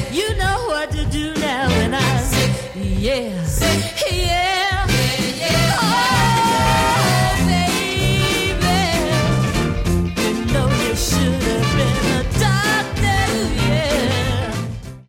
You know what to do now when I say, yeah.